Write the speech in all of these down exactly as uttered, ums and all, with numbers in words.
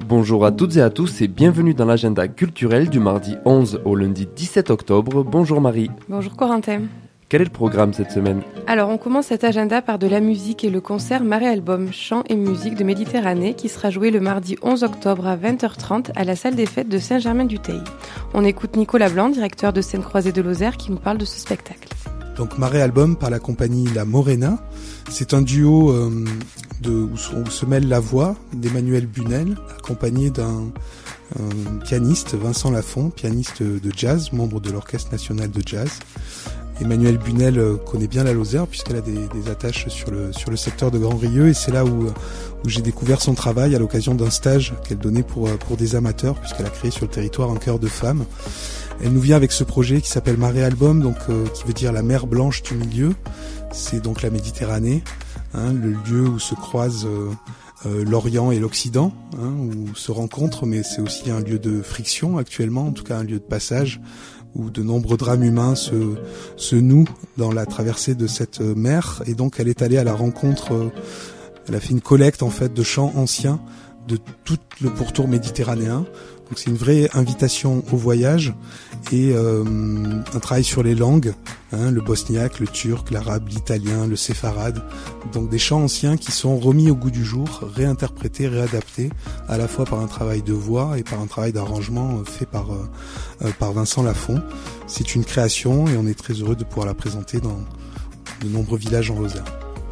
Bonjour à toutes et à tous et bienvenue dans l'agenda culturel du mardi onze au lundi dix-sept octobre. Bonjour Marie. Bonjour Corentin. Quel est le programme cette semaine ? Alors on commence cet agenda par de la musique et le concert Marée-Album, chant et musique de Méditerranée qui sera joué le mardi onze octobre à vingt heures trente à la salle des fêtes de Saint-Germain-du-Teil. On écoute Nicolas Blanc, directeur de Scène Croisée de Lozère, qui nous parle de ce spectacle. Donc Marée-Album par la compagnie La Morena, c'est un duo euh, de, où, où se mêle la voix d'Emmanuel Bunel, accompagné d'un euh, pianiste, Vincent Lafont, pianiste de jazz, membre de l'Orchestre National de Jazz. Emmanuel Bunel connaît bien la Lozère puisqu'elle a des, des attaches sur le, sur le secteur de Grand-Rieux et c'est là où, où j'ai découvert son travail à l'occasion d'un stage qu'elle donnait pour, pour des amateurs puisqu'elle a créé sur le territoire un chœur de femmes. Elle nous vient avec ce projet qui s'appelle Marée-Album, donc euh, qui veut dire la mer blanche du milieu. C'est donc la Méditerranée, hein, le lieu où se croisent euh, euh, l'Orient et l'Occident, hein, où se rencontrent, mais c'est aussi un lieu de friction actuellement, en tout cas un lieu de passage, où de nombreux drames humains se, se nouent dans la traversée de cette mer. Et donc elle est allée à la rencontre, euh, elle a fait une collecte en fait de chants anciens de tout le pourtour méditerranéen. Donc c'est une vraie invitation au voyage et euh, un travail sur les langues, hein, le bosniaque, le turc, l'arabe, l'italien, le séfarade. Donc des chants anciens qui sont remis au goût du jour, réinterprétés, réadaptés, à la fois par un travail de voix et par un travail d'arrangement fait par, euh, par Vincent Lafont. C'est une création et on est très heureux de pouvoir la présenter dans de nombreux villages en Lozère.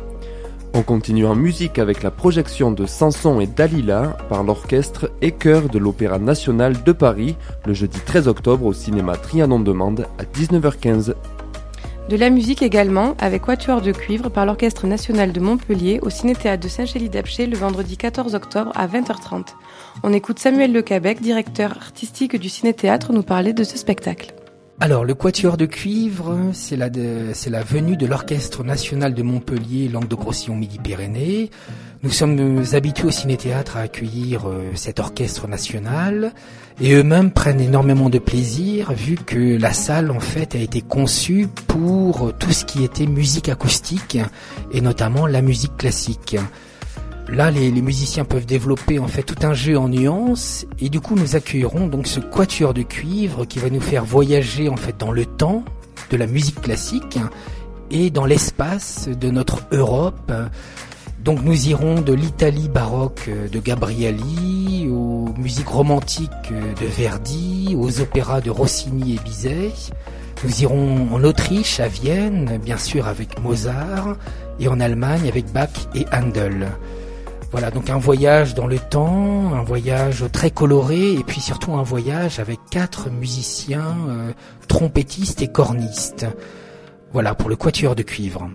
On continue en musique avec la projection de Samson et Dalila par l'orchestre et chœur de l'Opéra National de Paris le jeudi treize octobre au cinéma Trianon Demande à dix-neuf heures quinze. De la musique également avec Quatuor de cuivre par l'Orchestre National de Montpellier au Ciné-Théâtre de Saint-Chély-d'Apcher le vendredi quatorze octobre à vingt heures trente. On écoute Samuel Lecabec, directeur artistique du Ciné-Théâtre, nous parler de ce spectacle. Alors, le Quatuor de cuivre, c'est la, de, c'est la venue de l'Orchestre National de Montpellier, Languedoc-Roussillon-Midi-Pyrénées. Nous sommes habitués au Ciné-Théâtre à accueillir euh, cet orchestre national et eux-mêmes prennent énormément de plaisir vu que la salle, en fait, a été conçue pour tout ce qui était musique acoustique et notamment la musique classique. Là, les, les musiciens peuvent développer en fait tout un jeu en nuances et du coup nous accueillerons donc ce quatuor de cuivre qui va nous faire voyager en fait dans le temps de la musique classique et dans l'espace de notre Europe. Donc nous irons de l'Italie baroque de Gabrieli aux musiques romantiques de Verdi, aux opéras de Rossini et Bizet. Nous irons en Autriche, à Vienne, bien sûr avec Mozart, et en Allemagne avec Bach et Handel. Voilà, donc un voyage dans le temps, un voyage très coloré et puis surtout un voyage avec quatre musiciens euh, trompettistes et cornistes. Voilà pour le Quatuor de cuivre.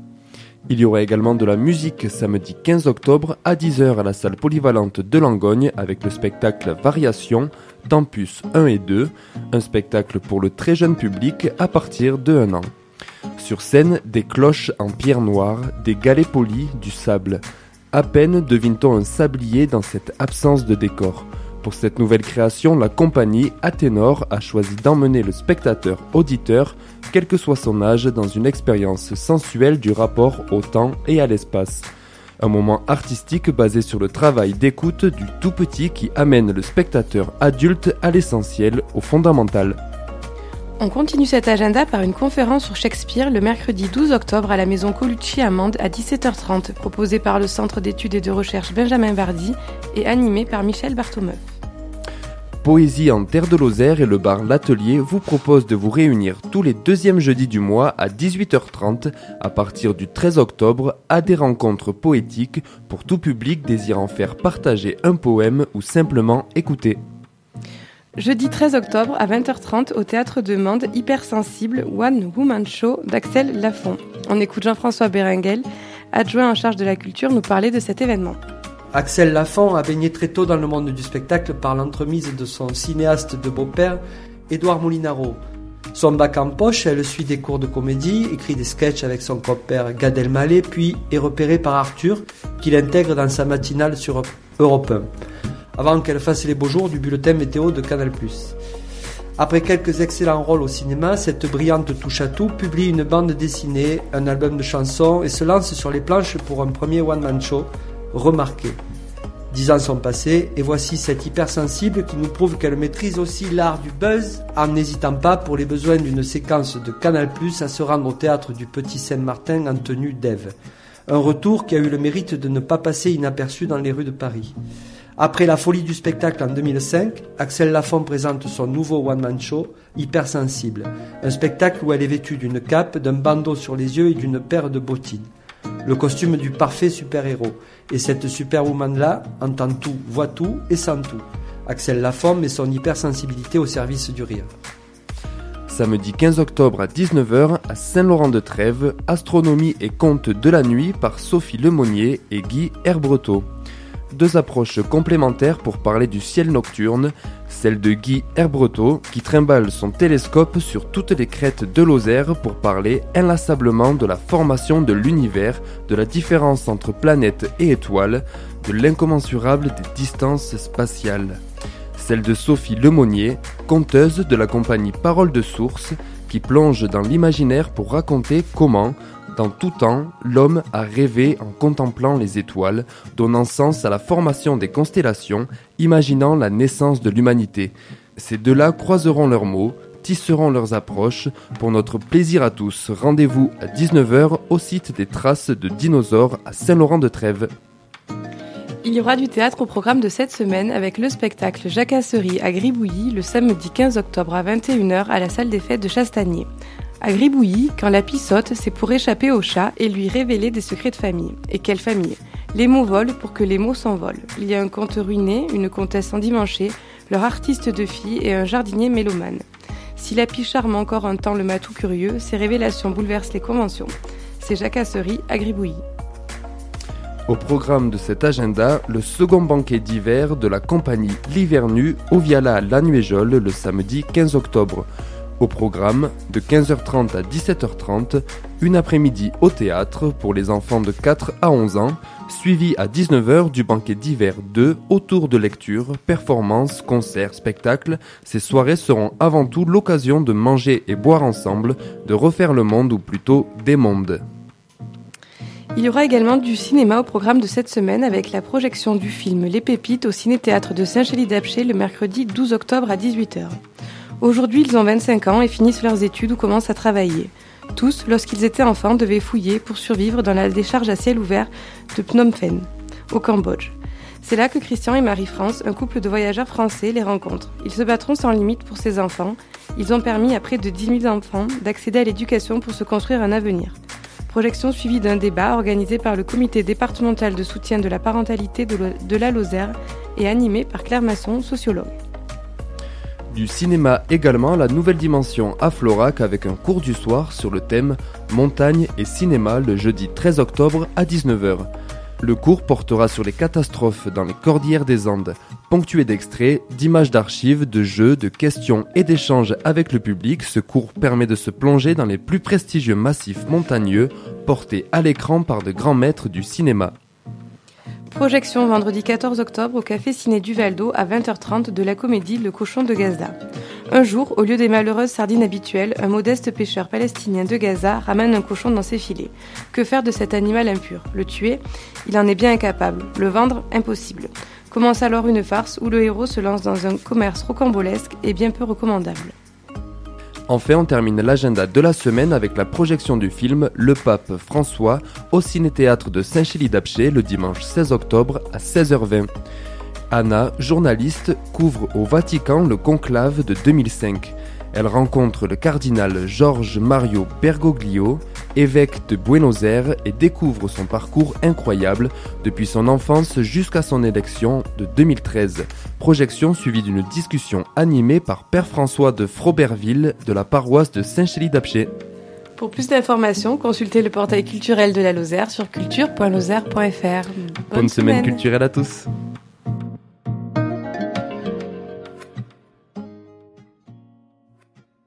Il y aura également de la musique samedi quinze octobre à dix heures à la salle polyvalente de Langogne avec le spectacle Variations, Tempus un et deux, un spectacle pour le très jeune public à partir de un an. Sur scène, des cloches en pierre noire, des galets polis, du sable. À peine devine-t-on un sablier dans cette absence de décor. Pour cette nouvelle création, la compagnie Athénor a choisi d'emmener le spectateur auditeur, quel que soit son âge, dans une expérience sensuelle du rapport au temps et à l'espace. Un moment artistique basé sur le travail d'écoute du tout petit qui amène le spectateur adulte à l'essentiel, au fondamental. On continue cet agenda par une conférence sur Shakespeare le mercredi douze octobre à la maison Colucci à Mende à dix-sept heures trente, proposée par le Centre d'études et de recherche Benjamin Vardy et animée par Michel Bartomeuf. Poésie en terre de Lozère et le bar L'Atelier vous propose de vous réunir tous les deuxièmes jeudis du mois à dix-huit heures trente à partir du treize octobre à des rencontres poétiques pour tout public désirant faire partager un poème ou simplement écouter. Jeudi treize octobre à vingt heures trente au Théâtre de Mende, Hypersensible, One Woman Show d'Axel Lafont. On écoute Jean-François Berenguel, adjoint en charge de la culture, nous parler de cet événement. Axel Lafont a baigné très tôt dans le monde du spectacle par l'entremise de son cinéaste de beau-père, Édouard Molinaro. Son bac en poche, elle suit des cours de comédie, écrit des sketchs avec son compère Gad Elmaleh, puis est repérée par Arthur, qu'il intègre dans sa matinale sur Europe un. Avant qu'elle fasse les beaux jours du bulletin météo de Canal plus. Après quelques excellents rôles au cinéma, cette brillante touche-à-tout publie une bande dessinée, un album de chansons et se lance sur les planches pour un premier one-man show remarqué. Dix ans sont passés et voici cette hypersensible qui nous prouve qu'elle maîtrise aussi l'art du buzz en n'hésitant pas pour les besoins d'une séquence de Canal plus, à se rendre au théâtre du Petit Saint-Martin en tenue d'Ève. Un retour qui a eu le mérite de ne pas passer inaperçu dans les rues de Paris. Après la folie du spectacle en deux mille cinq, Axel Lafont présente son nouveau one-man show, Hypersensible. Un spectacle où elle est vêtue d'une cape, d'un bandeau sur les yeux et d'une paire de bottines. Le costume du parfait super-héros. Et cette superwoman-là entend tout, voit tout et sent tout. Axel Lafont met son hypersensibilité au service du rire. Samedi quinze octobre à dix-neuf heures à Saint-Laurent-de-Trèves, Astronomie et contes de la nuit par Sophie Lemonnier et Guy Herbreteau. Deux approches complémentaires pour parler du ciel nocturne, celle de Guy Herbreteau qui trimballe son télescope sur toutes les crêtes de Lozère pour parler inlassablement de la formation de l'univers, de la différence entre planètes et étoiles, de l'incommensurable des distances spatiales. Celle de Sophie Lemonnier, conteuse de la compagnie Parole de Source, qui plonge dans l'imaginaire pour raconter comment, dans tout temps, l'homme a rêvé en contemplant les étoiles, donnant sens à la formation des constellations, imaginant la naissance de l'humanité. Ces deux-là croiseront leurs mots, tisseront leurs approches. Pour notre plaisir à tous, rendez-vous à dix-neuf heures au site des traces de dinosaures à Saint-Laurent-de-Trèves. Il y aura du théâtre au programme de cette semaine avec le spectacle Jacasserie à Gribouilly le samedi quinze octobre à vingt et une heures à la salle des fêtes de Chastagnier. À Gribouilly, quand la pie saute, c'est pour échapper au chat et lui révéler des secrets de famille. Et quelle famille ? Les mots volent pour que les mots s'envolent. Il y a un conte ruiné, une comtesse endimanchée, leur artiste de fille et un jardinier mélomane. Si la pie charme encore un temps le matou curieux, ses révélations bouleversent les conventions. C'est Jacasserie à Gribouilly. Au programme de cet agenda, le second banquet d'hiver de la compagnie L'Hiver-Nu au Viala à Lanuéjol le samedi quinze octobre. Au programme, de quinze heures trente à dix-sept heures trente, une après-midi au théâtre pour les enfants de quatre à onze ans, suivi à dix-neuf heures du banquet d'hiver deux autour de lecture, performances, concerts, spectacles. Ces soirées seront avant tout l'occasion de manger et boire ensemble, de refaire le monde ou plutôt des mondes. Il y aura également du cinéma au programme de cette semaine avec la projection du film Les Pépites au Ciné-Théâtre de Saint-Chély-d'Apcher le mercredi douze octobre à dix-huit heures. Aujourd'hui, ils ont vingt-cinq ans et finissent leurs études ou commencent à travailler. Tous, lorsqu'ils étaient enfants, devaient fouiller pour survivre dans la décharge à ciel ouvert de Phnom Penh, au Cambodge. C'est là que Christian et Marie-France, un couple de voyageurs français, les rencontrent. Ils se battront sans limite pour ces enfants. Ils ont permis à près de dix mille enfants d'accéder à l'éducation pour se construire un avenir. Projection suivie d'un débat organisé par le comité départemental de soutien de la parentalité de la Lozère et animé par Claire Masson, sociologue. Du cinéma également, la nouvelle dimension à Florac avec un cours du soir sur le thème Montagne et cinéma le jeudi treize octobre à dix-neuf heures. Le cours portera sur les catastrophes dans les cordillères des Andes, ponctué d'extraits, d'images d'archives, de jeux, de questions et d'échanges avec le public. Ce cours permet de se plonger dans les plus prestigieux massifs montagneux, portés à l'écran par de grands maîtres du cinéma. Projection vendredi quatorze octobre au Café Ciné du Val-d'Eau à vingt heures trente de la comédie Le Cochon de Gaza. Un jour, au lieu des malheureuses sardines habituelles, un modeste pêcheur palestinien de Gaza ramène un cochon dans ses filets. Que faire de cet animal impur ? Le tuer ? Il en est bien incapable. Le vendre ? Impossible. Commence alors une farce où le héros se lance dans un commerce rocambolesque et bien peu recommandable. Enfin, on termine l'agenda de la semaine avec la projection du film Le Pape François au Ciné-Théâtre de Saint-Chély-d'Apcher le dimanche seize octobre à seize heures vingt. Anna, journaliste, couvre au Vatican le conclave de deux mille cinq. Elle rencontre le cardinal Georges Mario Bergoglio, évêque de Buenos Aires, et découvre son parcours incroyable depuis son enfance jusqu'à son élection de deux mille treize. Projection suivie d'une discussion animée par Père François de Froberville de la paroisse de Saint-Chély-d'Apcher. Pour plus d'informations, consultez le portail culturel de la Lozère sur culture point lozère point f r. Bonne, Bonne semaine. semaine culturelle à tous.